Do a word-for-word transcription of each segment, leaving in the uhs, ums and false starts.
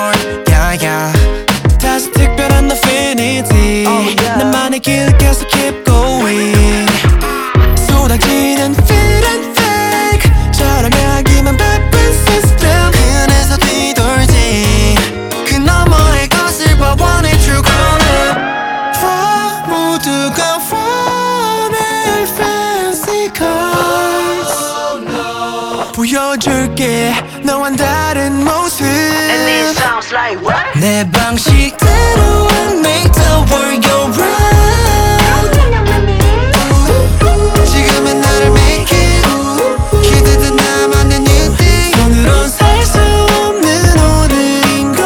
more yeah yeah 다시 특별한 affinity oh, yeah. 나만의 길 계속 keep going 쏟아지는 fit and fake 자랑하기만 바쁜 system 그래서 뒤돌지 그 너머의 것을 봐 원해 true calling for 모두가 원해 fancy cars oh, no. 보여줄게 너와는 다른 모습 And it sounds like what? 내 방식대로 and make the world go round 지금은 나를 make it 기대된 나만의 new thing 오늘은 살 수 없는 오늘인걸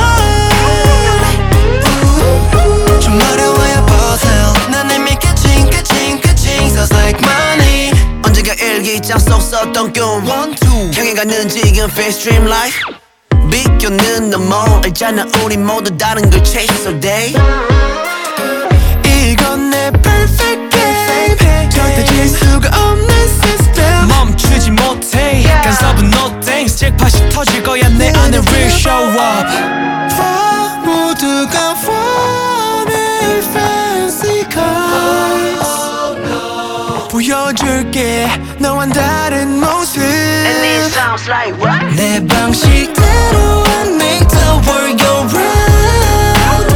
좀 어려워야 puzzle 난 이미 끝인 끝인 끝인 Sounds like money 언젠가 일기장 속 썼던 꿈 One, two 향해 가는 지금 face dream life 비껴는 너무 알잖아 우리 모두 다른 걸 chase all day 이건 내 perfect game 절대 질 수가 없는 system 멈추지 못해 간섭은 no thanks 잭팟이 터질 거야 내 안에 real show up for 모두가 원해 fancy cars 보여줄게 너와는 다른 모습 And it sounds like what? 내 방식대로 and make the world go round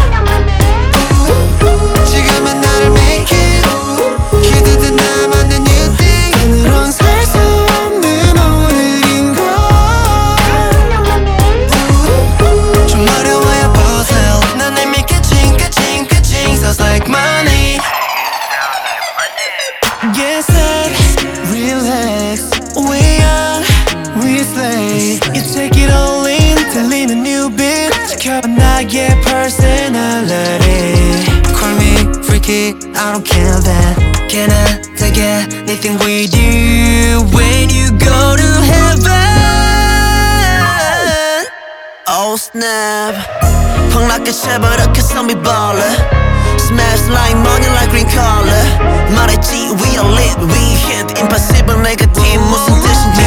지금은 나를 make it 기대된 나만의 new thing 오늘은 살 수 없는 오늘인걸 좀 어려워야 puzzle 난 이미 끝인 끝인 끝인 Sounds like money Yes, I relax We young, we slay You take it all in 들리는 new beat 지켜봐 나의 personality Call me freaky, I don't care that Can I take anything with you When you go to heaven Oh snap 폭락해 쳐버려 cause I'm a baller Smash like money like green collar 말했지 we are lit we hit impossible 내가 팀 무슨 뜻인지